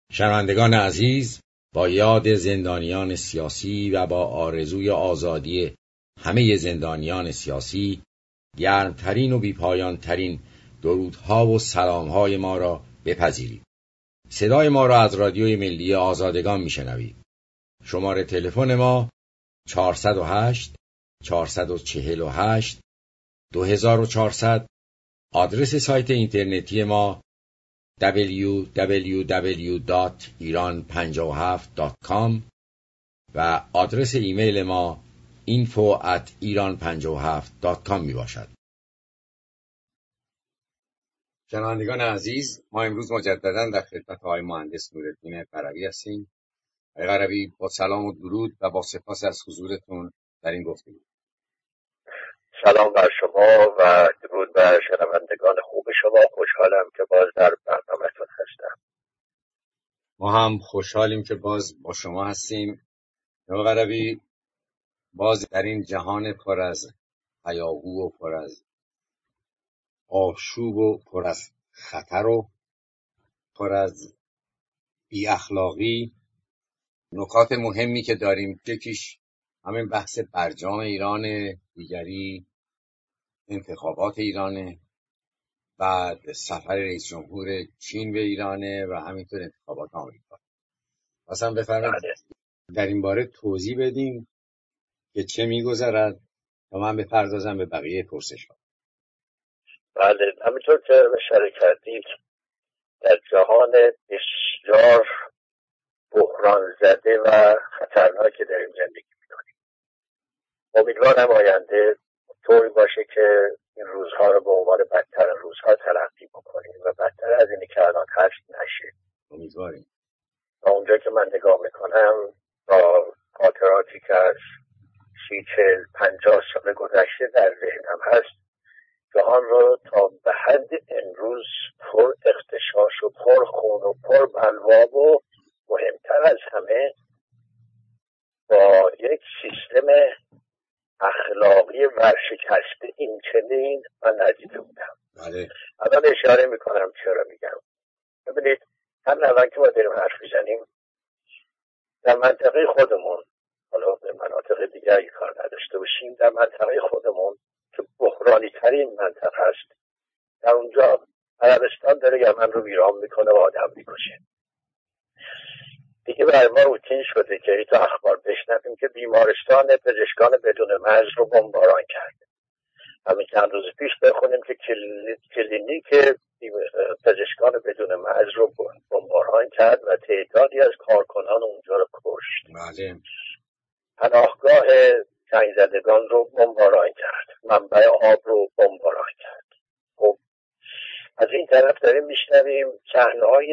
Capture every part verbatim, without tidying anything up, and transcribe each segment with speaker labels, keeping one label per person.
Speaker 1: شنوندگان عزیز، با یاد زندانیان سیاسی و با آرزوی آزادی همه زندانیان سیاسی، گرمترین و بیپایانترین درودها و سلامهای ما را بپذیرید. صدای ما را از رادیوی ملی آزادگان میشنوید. شماره تلفن ما چهارصد و هشت چهارصد و چهل و هشت دو هزار و چهارصد. آدرس سایت اینترنتی ما دبلیو دبلیو دبلیو دات ایران پنجاه و هفت دات کام و آدرس ایمیل ما اینفو ات ایران پنجاه و هفت دات کام می باشد. شنوندگان عزیز، ما امروز مجددا در خدمت آقای مهندس نورالدین قروی هستیم. آقای قروی، با سلام و درود و با سپاس از حضورتون در این گفتگو.
Speaker 2: سلام بر شما و درود بر شنوندگان خوب شما. خوشحالم که باز در برنامه‌تون هستم.
Speaker 1: ما هم خوشحالیم که باز با شما هستیم. آقای قروی، باز در این جهان پر از هیاهو و پر از آشوب و پر از خطر و پر از بی اخلاقی، نکات مهمی که داریم، یکیش همین بحث برجام ایران، دیگری انتخابات ایرانه، بعد سفر رئیس جمهور چین به ایرانه و همینطور انتخابات آمریکا. مثلا بفرمایید در این باره توضیح بدیم که چه میگذرد و من بپردازم به بقیه پرسش‌ها.
Speaker 2: بله، همینطور که اشاره کردید در جهان بسیار بحران زده و خطرناکی داریم زندگی می‌کنیم. امیدوارم آینده طوری باشه که این روزها رو به عنوان بدتر روزها تلقی بکنیم و بدتر از اینی که الان هست نشه.
Speaker 1: امیدواریم.
Speaker 2: تا اونجا که من نگاه میکنم با خاطراتی که از سی چل پنجاه سال گذشته در ذهنم هست، جهان رو تا به حد امروز پر اغتشاش و پر خون و پر بلوا و مهمتر از همه با یک سیستم اخلاقی ورشکسته این چنین من ندیده بودم.
Speaker 1: بله.
Speaker 2: الان اشاره میکنم چرا میگم. ببینید، هم اول که ما داریم حرف میزنیم در منطقه خودمون، حالا به مناطق دیگری کار نداشته باشیم، در منطقه خودمون که بحرانی ترین منطقه هست، در اونجا عربستان داره یمن رو ویران میکنه و آدم میکشه. دیگه برای ما روتین شده که ای تو اخبار بشنویم که بیمارستان پزشکان بدون مرز رو بمباران کرد. همین چند روز پیش بخونیم که کلینیک پزشکان بدون مرز رو بمباران کرد و تعدادی از کارکنان اونجا رو کشت.
Speaker 1: بله.
Speaker 2: پناهگاه جنگ زدگان رو بمباران کرد. منبع آب رو بمباران کرد. خب از این طرف داریم میشنویم صحنه‌های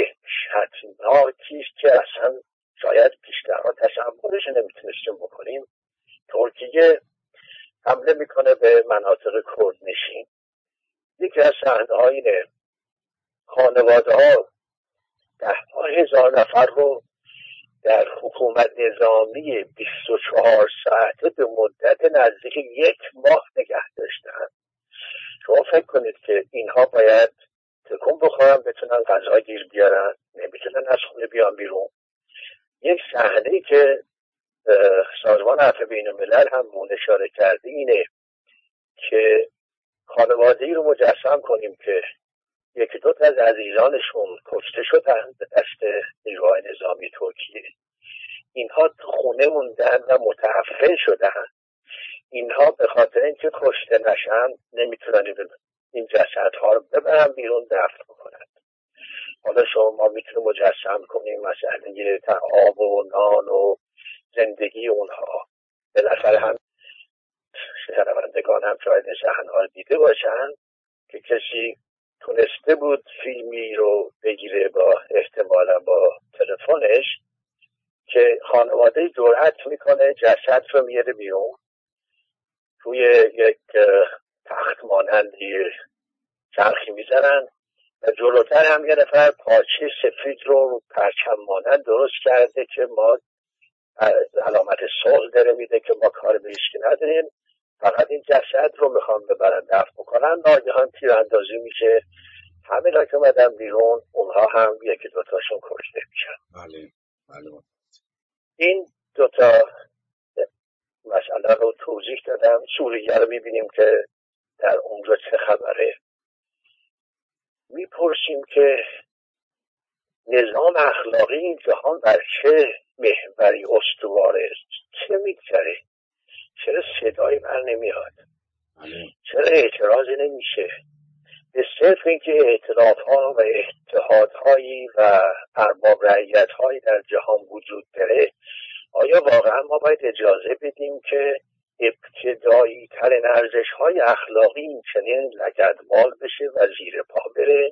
Speaker 2: دهشتناکی که اصلا شاید بیشترها تصورش نمیتونستیم بکنیم. ترکیه حمله میکنه به مناطق کردنشین. یکی از صحنه‌ها اینه، خانواده ها ده هزار نفر رو در حکومت نظامی بیست و چهار ساعته به مدت نزدیک یک ماه نگه داشتن. شما فکر کنید که اینها باید تکون بخورن بتونن غذا گیر بیارن، نمیتونن از خونه بیان بیرون. یک صحنه‌ای که سازمان عفو بین الملل هم اون اشاره کرده اینه که خانواده‌ای رو مجسم کنیم که یکی دو تا از عزیزانشون کشته شدن به دست نیروهای نظامی ترکیه. اینها تو خونه موندن و متعفن شدن. اینها به خاطر اینکه کشته نشن نمیتونن این جسدها رو ببرن بیرون دفن بکنن. حالا شما میتونید مجسم کنیم مسئله آب و نان و زندگی اونها. بالاخره هم شنوندگان هم شاید صحنه‌ها دیده باشن که کسی تونسته بود فیلمی رو بگیره با احتمالا با تلفنش که خانواده جرأت میکنه جسد رو میاره بیرون، روی یک تخت مانندی چرخی میزنن و جلوتر هم یه نفر پارچه سفید رو پرچم مانند درست کرده که ما علامت صلح داره میده که ما کار به هیچکی نداریم، فقط این جسد رو میخوام ببرن دفن بکنن. ناگهان تیراندازی میشه، همه که اومدن بیرون اونها هم یکی دوتاشون کشته میشن.
Speaker 1: بله بله.
Speaker 2: این دوتا مسئله رو توضیح دادم. سوریه رو میبینیم که در اونجا چه خبره. میپرسیم که نظام اخلاقی این جهان بر چه محوری استواره است؟ چه میگذره؟ چرا صدایی بر نمیاد؟ چرا اعتراضی نمیشه؟ به صرف اینکه ائتلاف ها و اتحادهایی و ارباب رعیت هایی در جهان وجود داره، آیا واقعا ما باید اجازه بدیم که ابتدایی ترین ارزش های اخلاقی این چنین لگدمال بشه و زیر پا بره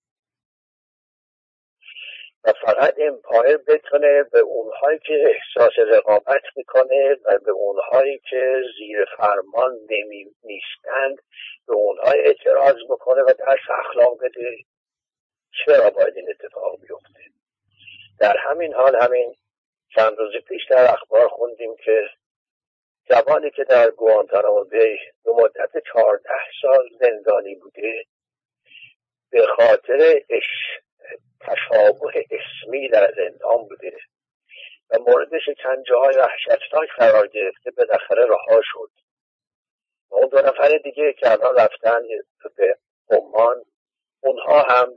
Speaker 2: و فقط امپایر بتونه به اونهایی که احساس رقابت میکنه و به اونهایی که زیر فرمان نمی نیستند به اونها اعتراض بکنه و درس اخلاق بده؟ چرا باید این اتفاق بیفته؟ در همین حال همین چند روز پیش در اخبار خوندیم که جوانی که در گوانتانامو بی به مدت چهارده سال زندانی بوده به خاطر اش تشابه اسمی در زندان بوده و موردش چند جاهای وحشتناک قرار گرفته، بالاخره رها شد. و اون دو نفر دیگه که الان رفتن به عمان، اونها هم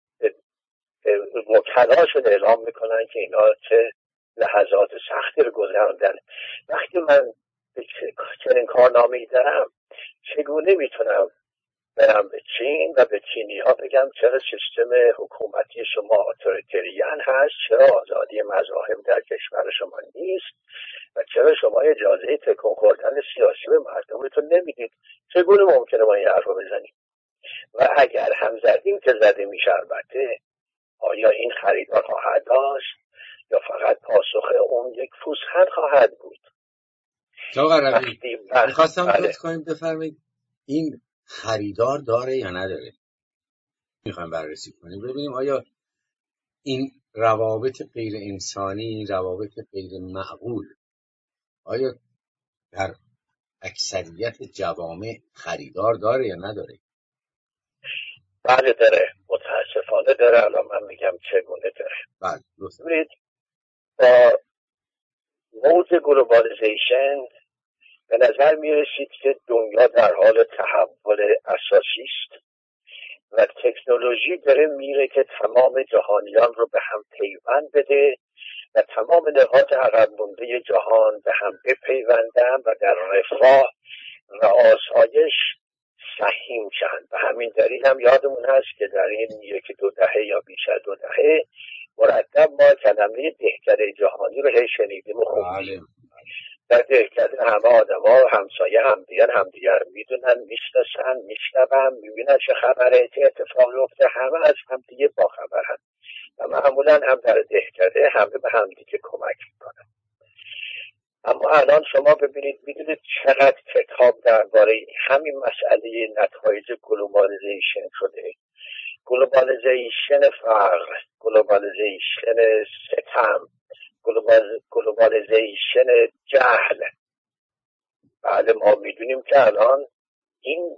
Speaker 2: وکلاشون اعلام میکنن که اینا چه لحظات سختی رو گذراندن. وقتی من چنین کارنامه‌ای دارم، چگونه میتونم برم به چین و به چینی ها بگم چرا سیستم حکومتی شما اتوریتریان هست، چرا آزادی مذاهب در کشور شما نیست و چرا شما اجازه تکون خوردن سیاسی به مردمتون نمیدید؟ چگونه ممکنه ما این حرف رو بزنیم؟ و اگر هم زدیم که زده میشه، البته آیا این خریدار خواهد داشت یا فقط پاسخ اون یک پوزخند خواهد بود؟
Speaker 1: آقا ربی میخواستم لطف کنیم بفرمایید این خریدار داره یا نداره؟ میخوایم بررسی کنیم ببینیم آیا این روابط غیر انسانی، روابط غیر معقول، آیا در اکثریت جوامع خریدار داره یا نداره؟
Speaker 2: بله داره، متاسفانه داره. الان من میگم چگونه داره.
Speaker 1: بله درست.
Speaker 2: ببینید، با موج گلوبالیزیشن به نظر میرسید که دنیا در حال تحول اساسی است و تکنولوژی داره میره که تمام جهانیان رو به هم پیوند بده و تمام نقاط عقب مونده جهان به هم بپیوندن و در رفاه و آسایش سهیم شن. به همین دلیل هم یادمون هست که در این یکی دو دهه یا بیش از دو دهه مرتب ما کلمه دهکده جهانی رو هی شنیدیم و خوندیم. در دهکده همه آدم ها همسایه همدیگر همدیگر میدونن، میشناسن، میشنون، میبینن چه خبره، چه اتفاقی افته، همه از همدیگه باخبر هست و معمولا هم در دهکده همه به همدیگه کمک میکنن. اما الان شما ببینید، میدونید چقدر کتاب درباره همین مسئله نتایج گلوبالیزیشن شده. گلوبالیزیشن فقر، گلوبالیزیشن ستم، گلوبال... گلوبالیزیشن جهل. بله ما میدونیم که الان این،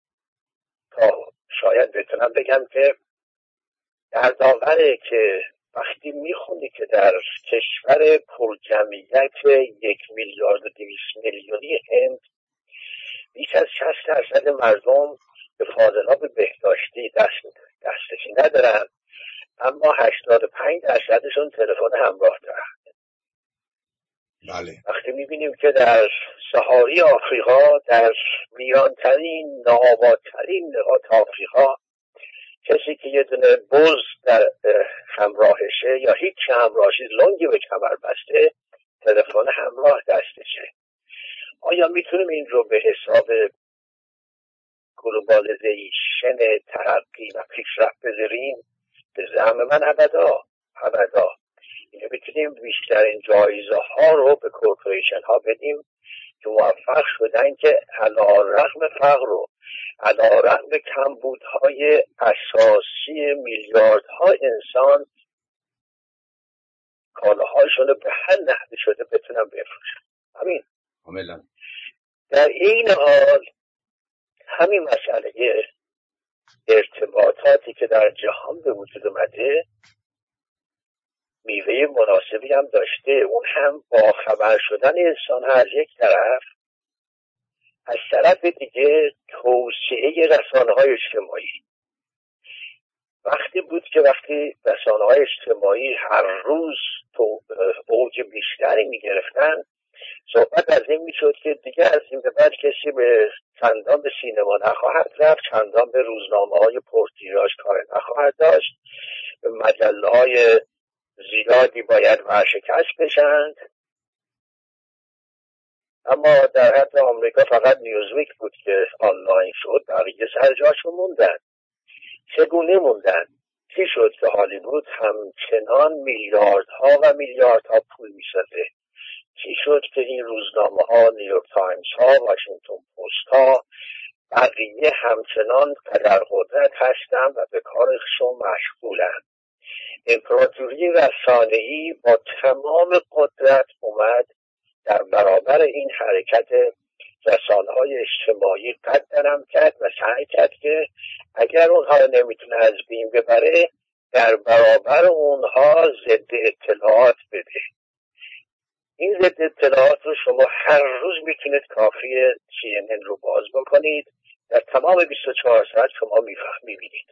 Speaker 2: تا شاید بتونم بگم که در داوره که وقتی میخونی که در کشور پرجمعیت یک میلیارد و دویست میلیونی هند بیش از شصت درصد مردم به فاضلاب بهداشتی دست دسترسی ندارن، اما هشتاد و پنج درصدشون تلفن همراه دارن.
Speaker 1: بله.
Speaker 2: وقتی میبینیم که در صحاری آفریقا، در میانترین ناآبادترین نقاط آفریقا، کسی که یه دونه بز در همراهشه یا هیچ همراهشی لنگی به کمر بسته، تلفن همراه دستشه. آیا میتونیم این رو به حساب گلوبالیزیشن ترقی و پیشرفت بذاریم؟ به زعم من ابدا ابدا. اینو میتونیم بیشترین جایزه ها رو به کورپوریشن ها بدیم که موفق شدن که علیرغم فقر و علیرغم کمبودهای اساسی میلیاردها انسان کالاهاشون رو به هر نحوی شده بتونن بفروشن. همین
Speaker 1: کاملا.
Speaker 2: در این حال همین مسئله ارتباطاتی که در جهان به وجود اومده میوه مناسبی هم داشته. اون هم با خبر شدن انسان ها از یک طرف، از طرف دیگه توسعه رسانه های اجتماعی. وقتی بود که وقتی رسانه های اجتماعی هر روز تو اوج بیشتری می گرفتن، صحبت از این می شد که دیگه از این به بعد کسی به چندان به سینما نخواهد رفت، چندان به روزنامه های پرتیراژ کار نخواهد داشت، به مجله های زیادی باید ورشکست بشند. اما در حد آمریکا فقط نیوزویک بود که آنلاین شد، بقیه سر جاشون موندن. چگونه موندن؟ چی شد که هالیوود همچنان میلیاردها و میلیاردها پول میسازه؟ چی شد که این روزنامه ها، نیویورک تایمز ها، واشنگتن پست ها، بقیه همچنان قدر قدرت هستن و به کارشون مشغولن؟ امپراتوری رسانه‌ای با تمام قدرت اومد در برابر این حرکت رسانه‌های اجتماعی قدم کرد و سعی کرد که اگر اونها رو نمیتونه از بین ببره، در برابر اونها ضد اطلاعات بده. این ضد اطلاعات رو شما هر روز میتونید کافی سی ان ان رو باز بکنید، در تمام بیست و چهار ساعت شما میبینید.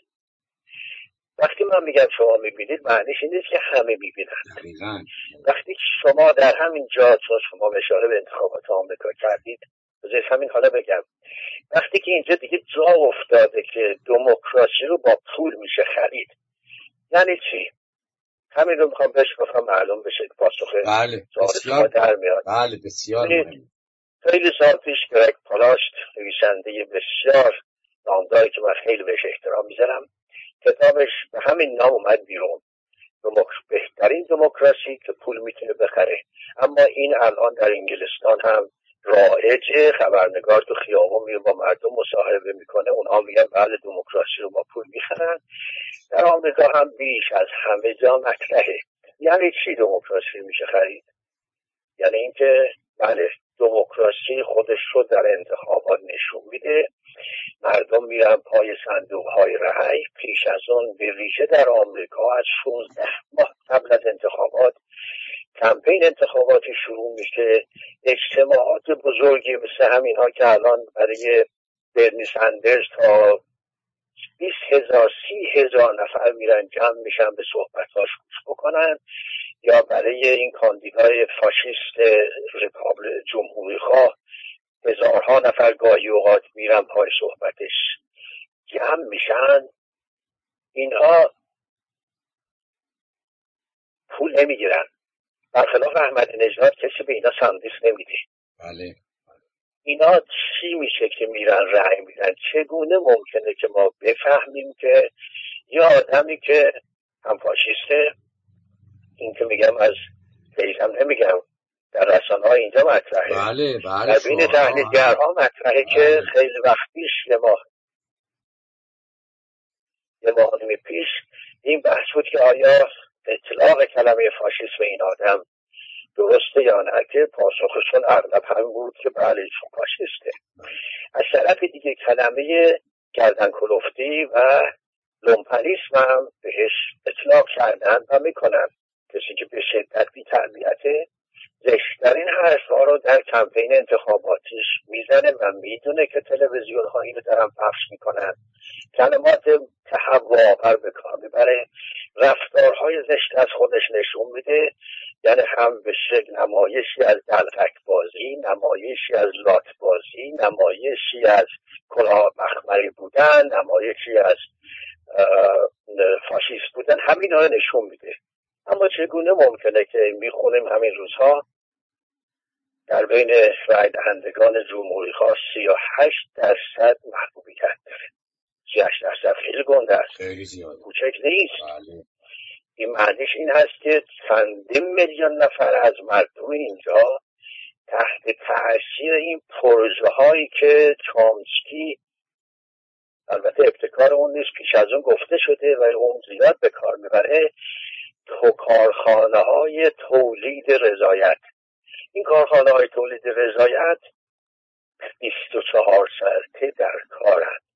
Speaker 2: وقتی من میگم شما میبینید، معنیش این نیست که همه میبینن. وقتی شما در همین جا، چون شما اشاره به انتخابات آمریکا کردید، بذارید همین حالا بگم، وقتی که اینجا دیگه جا افتاده که دموکراسی رو با پول میشه خرید، یعنی چی؟ همین رو میخوام بهش گفتم معلوم بشه پاسخ
Speaker 1: بله بسیار
Speaker 2: در میاد.
Speaker 1: بله بسیار مهم.
Speaker 2: خیلی سال پیش گرگ پالاشت، نویسنده بسیار نامداری که من خیلی بهش احترام میذارم، کتابش به همین نام اومد بیرون، بهترین دموکراسی که پول میتونه بخره. اما این الان در انگلستان هم رایجه. خبرنگار تو خیابون میره با مردم مصاحبه میکنه، اونها میگن بله دموکراسی رو با پول میخرن. در آمریکا هم بیش از همه جا مطرحه. یعنی چی دموکراسی میشه خرید؟ یعنی اینکه بله دموکراسی خودش رو در انتخابات نشون میده، مردم میرن پای صندوق های رای. پیش از اون به ویژه در آمریکا از شانزده ماه قبل از انتخابات کمپین انتخاباتی شروع میشه. اجتماعات بزرگی مثل همین ها که الان برای برنی سندرز تا بیست هزار سی هزار نفر میرن جمع میشن به صحبتاش گوش بکنن، یا برای این کاندیدای فاشیست ریپابلیک جمهوری خواه هزارها نفر گاهی اوقات میرن پای صحبتش جمع میشن. اینها پول نمیگیرن، برخلاف احمدی نژاد کسی به اینا ساندویچ نمیده.
Speaker 1: بله.
Speaker 2: اینا چی میشه که میرن رأی میدن؟ چگونه ممکنه که ما بفهمیم که یه آدمی که هم فاشیسته، این که میگم از فیضم نمیگم، در رسانه های اینجا مطرحه،
Speaker 1: بله بله،
Speaker 2: در بین تحلیلگرها مطرحه، بله. که خیلی وقت پیش یه ماه یه ماه نمی پیش این بحث بود که آیا اطلاق کلمه فاشیست به این آدم درسته یا نه، که پاسخشون اغلب هم بود که بله چون فاشیسته. از طرف دیگه کلمه گردن کلفتی و لومپنیسم هم بهش اطلاق کردن و میکنن. کسی که به شدت بی تربیته زشترین حرفا رو در کمپین انتخاباتیش میزنه و میدونه که تلویزیون ها اینو دارن پخش میکنن. کلمات تهوع‌آور به کار میبره، رفتارهای زشت از خودش نشون میده. یعنی هم به شکل نمایشی از دلقک بازی، نمایشی از لات بازی، نمایشی از کلاه مخمری بودن، نمایشی از فاشیست بودن، همین ها نشون میده. اما چگونه ممکنه که میخونیم همین روزها در بین رای دهندگان جمهوری خواه سی و هشت درصد محبوبیت داره؟ سی و هشت درصد خیلی گنده است،
Speaker 1: خیلی زیاده،
Speaker 2: کوچک نیست.
Speaker 1: بله.
Speaker 2: این معنیش این هست که چندین میلیون نفر از مردم اینجا تحت تاثیر این پروژه هایی که چامسکی، البته ابتکار اون نیست، پیش از اون گفته شده و اون زیاد به کار میبره، تو کارخانه های تولید رضایت. این کارخانه های تولید رضایت بیست و چهار ساعته در کارند.